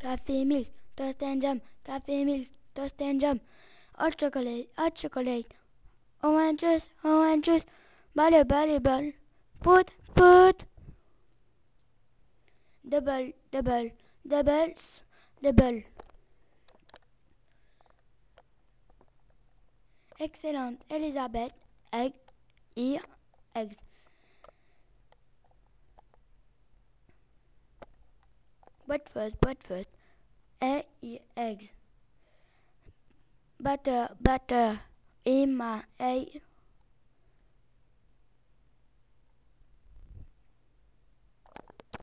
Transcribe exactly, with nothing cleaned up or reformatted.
coffee, milk, toast and jam, coffee, milk, toast and jam, hot chocolate, hot chocolate, orange juice, orange juice, butter, butter, butter, food, food, double, double, doubles, double. Excellent, Elizabeth, egg, ear, eggs. Breakfast, breakfast, egg, ear, eggs. Butter, butter, Emma, egg,